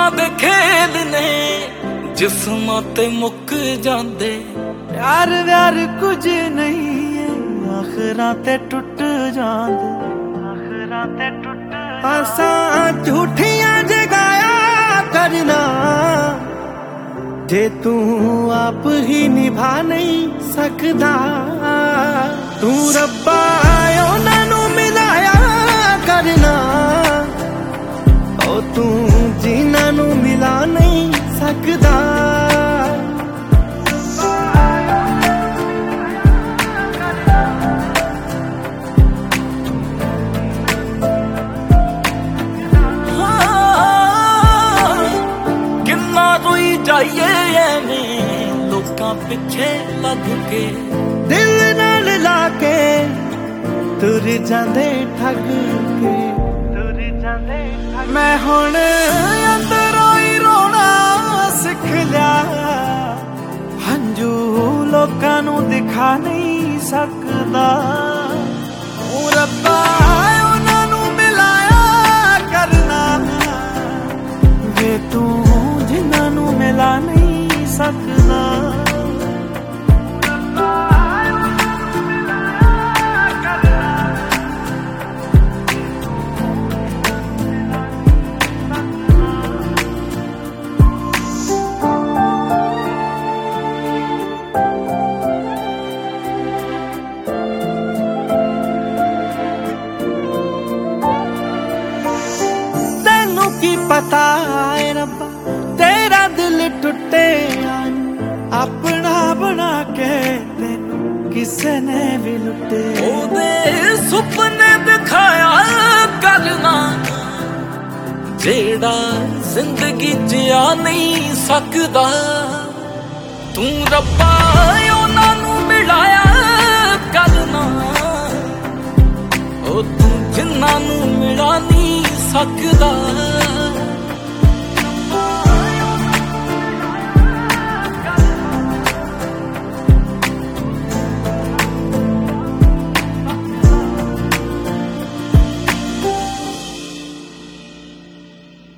ਰੂਹਾਂ ਦੇ ਖੇਲ ਨੇ ਜਿਸਮਾਂ ਤੇ ਮੁੱਕ ਜਾਂਦੇ। प्यार व्यार कुछ नहीं है आखिरां ते टुट जांदे। आखिरां ते टुट आसां झूठियां जगाया करना जे तू आप ही निभा नहीं सकदा। तू रब्बा उन्हां नूं मिलाया करना ओ तू जिन्हां नूं मिला नहीं सकदा। जाइए एवें लोकां पिछे लग के दिल नाल लाके तुर जांदे ठग के। तुर जांदे ठग मैं हुण अंदरों ही रोना सिख लिया। हंजू लोकां नूं दिखा नहीं सकदा। ओ रब्बा उन्हां नूं मिलाया करना वे तू जिन्हां नूं मिला नहीं सकदा। तैनू की पता है रब्बा तेरा दिल टुटे अपना बना के तेनू किसे ने भी लुटे। ओदे सुपने दिखाया करना जेड़ा जिंदगी जिया नहीं सकदा। तू रब्बा उन्हां नूं मिलाया करना ओ तू जिन्हां नूं मिला नहीं सकदा।